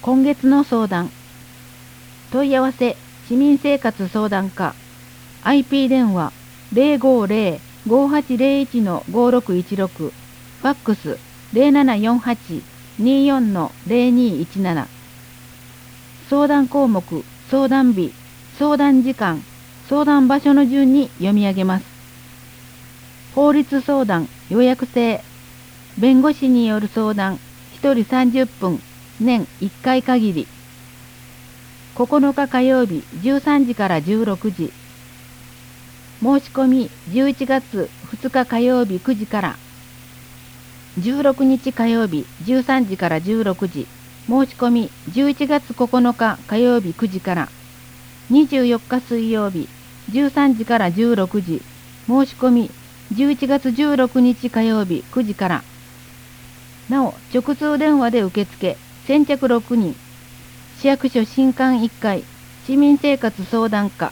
今月の相談。問い合わせ市民生活相談課 IP 電話050-5801-5616ファックス0748-24-0217相談項目、相談日、相談時間、相談場所の順に読み上げます。法律相談予約制弁護士による相談1人30分年1回限り9日火曜日13時から16時申し込み11月2日火曜日9時から16日火曜日13時から16時申し込み11月9日火曜日9時から24日水曜日13時から16時申し込み11月16日火曜日9時からなお直通電話で受付先着6人市役所新館1階市民生活相談課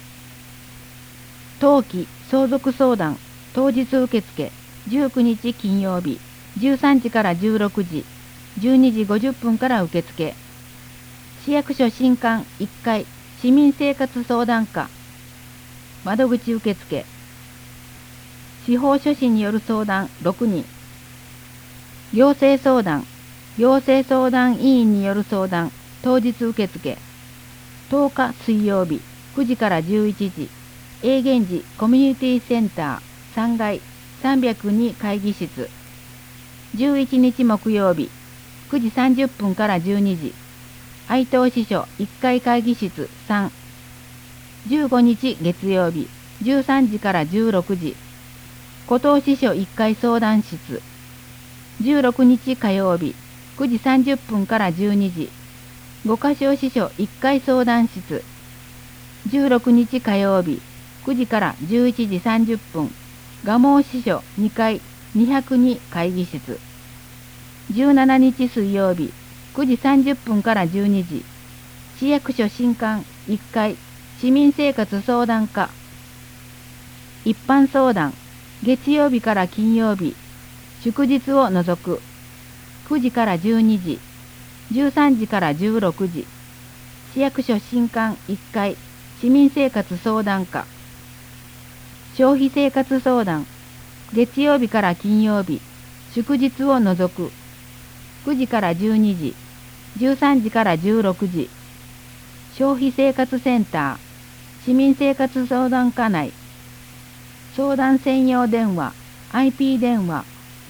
登記相続相談当日受付19日金曜日13時から16時12時50分から受付市役所新館1階市民生活相談課窓口受付司法書士による相談6人行政相談行政相談委員による相談当日受付10日水曜日9時から11時永源寺コミュニティセンター3階302会議室11日木曜日9時30分から12時愛東支所1階会議室3 15日月曜日13時から16時古東支所1階相談室16日火曜日9時30分から12時五箇所支所1階相談室16日火曜日9時から11時30分蒲生支所2階202会議室17日水曜日9時30分から12時市役所新館1階市民生活相談課一般相談月曜日から金曜日祝日を除く9時から12時13時から16時市役所新館1階市民生活相談課消費生活相談月曜日から金曜日祝日を除く9時から12時13時から16時消費生活センター市民生活相談課内相談専用電話 IP 電話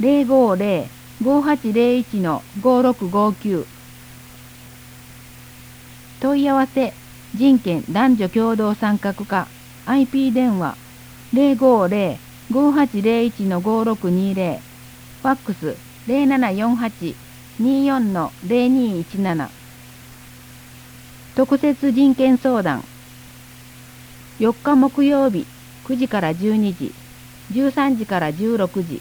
050-5801-5659問い合わせ人権男女共同参画課 IP 電話050-5801-5620ファックス0748-24-0217特設人権相談4日木曜日9時から12時13時から16時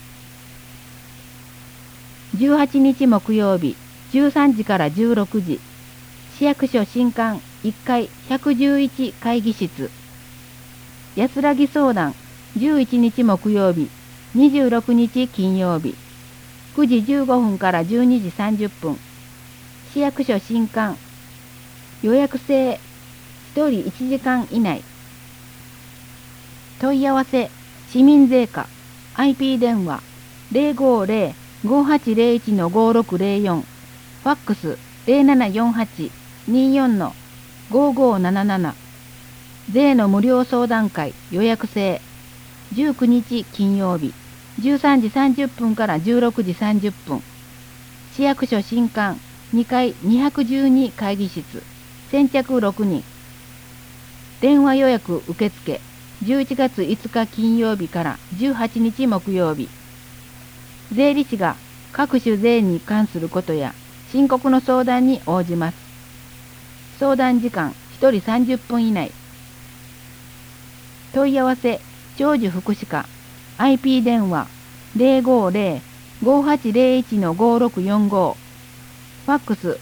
18日木曜日13時から16時市役所新館1階111会議室安らぎ相談11日木曜日26日金曜日9時15分から12時30分市役所新館予約制1人1時間以内問い合わせ市民税課 IP 電話050-5801-5604ファックス0748-24-5577税の無料相談会予約制19日金曜日13時30分から16時30分市役所新館2階212会議室先着6人電話予約受付11月5日金曜日から18日木曜日税理士が各種税に関することや申告の相談に応じます。相談時間1人30分以内問い合わせ長寿福祉課 IP 電話050-5801-5645ファックス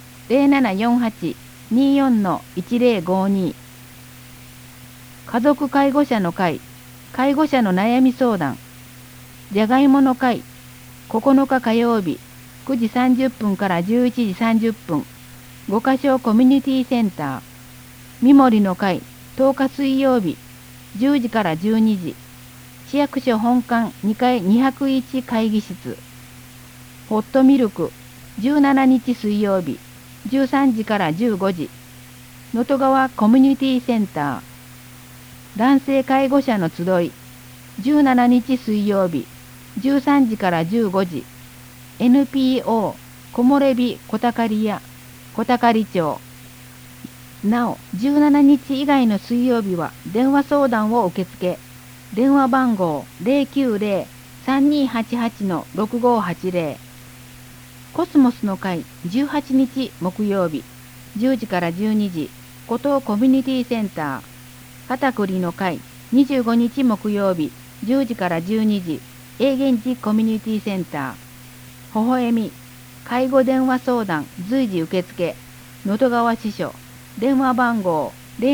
0748-24-1052家族介護者の会介護者の悩み相談じゃがいもの会9日火曜日9時30分から11時30分五箇所コミュニティセンター、三森の会10日水曜日10時から12時、市役所本館2階201会議室、ホットミルク17日水曜日13時から15時、能登川コミュニティセンター、男性介護者の集い17日水曜日13時から15時、 NPO 木漏れ日小宝屋小宝町。なお17日以外の水曜日は電話相談を受付。電話番号 090-3288-6580。コスモスの会18日木曜日10時から12時、湖東コミュニティセンター。片栗の会25日木曜日10時から12時、永源寺コミュニティセンター。微笑み介護電話相談随時受付。能登川支所。電話番号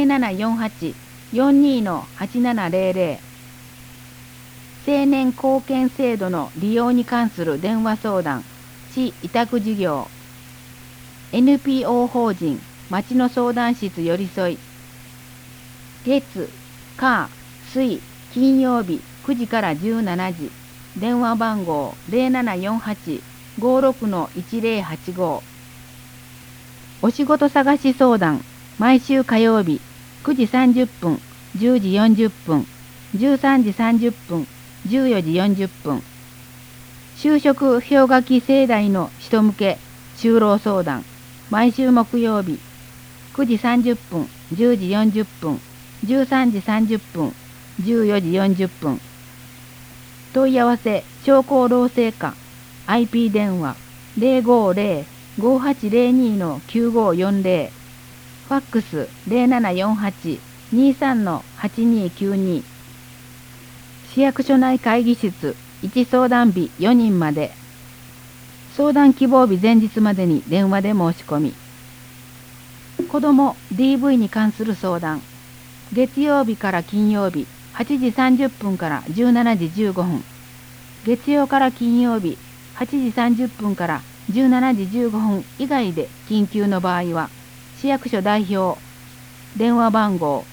0748-42-8700。青年貢献制度の利用に関する電話相談、市委託事業。NPO 法人町の相談室寄り添い。月、火、水、金曜日9時から17時。電話番号 0748-56-1085。お仕事探し相談、毎週火曜日9時30分、10時40分、13時30分、14時40分。就職氷河期世代の人向け就労相談、毎週木曜日9時30分、10時40分、13時30分、14時40分。問い合わせ商工労政課 IP 電話 050-5802-9540。ファックス 0748-23-8292。市役所内会議室1相談日4人まで。相談希望日前日までに電話で申し込み。子ども DV に関する相談、月曜日から金曜日8時30分から17時15分。月曜から金曜日8時30分から17時15分以外で緊急の場合は、市役所代表。電話番号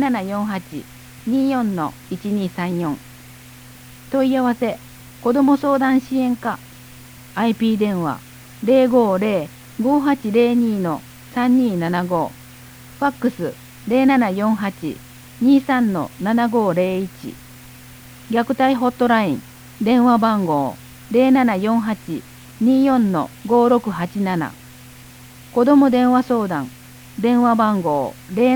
0748-24-1234。問い合わせ子ども相談支援課 IP 電話 050-5802-3275。ファックス 0748-23-7501。虐待ホットライン電話番号 0748-24-5687。子ども電話相談電話番号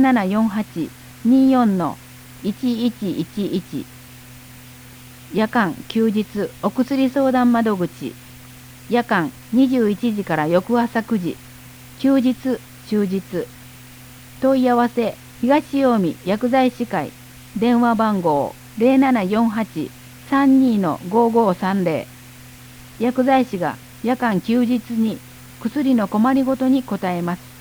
0748-24-1111。夜間休日お薬相談窓口。夜間21時から翌朝9時。休日終日。問い合わせ東近江薬剤師会。電話番号 0748-32-5530。薬剤師が夜間休日に薬の困りごとに答えます。